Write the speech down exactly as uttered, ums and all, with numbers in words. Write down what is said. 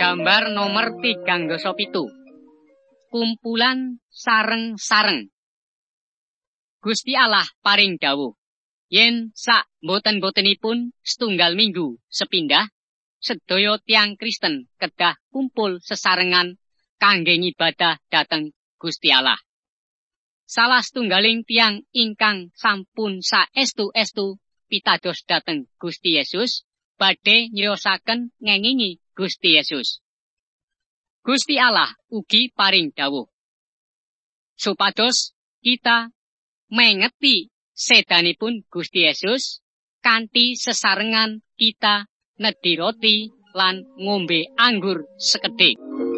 Gambar nomor tigang dasa pitu. Kumpulan sareng-sareng. Gusti Allah paring dawuh, yen sak boten-botenipun setunggal minggu sepindah, sedaya tiang Kristen kedah kumpul sesarengan kangge ngibadah dhateng Gusti Allah. Salah setunggaling tiang ingkang sampun saestu-estu pitados dhateng Gusti Yesus badhe nyosaken ngengingi Gusti Yesus. Gusti Allah ugi paring dawuh supados kita mengeti sedanipun Gusti Yesus kanthi sesarengan kita nedhi roti lan ngombe anggur sekedhik.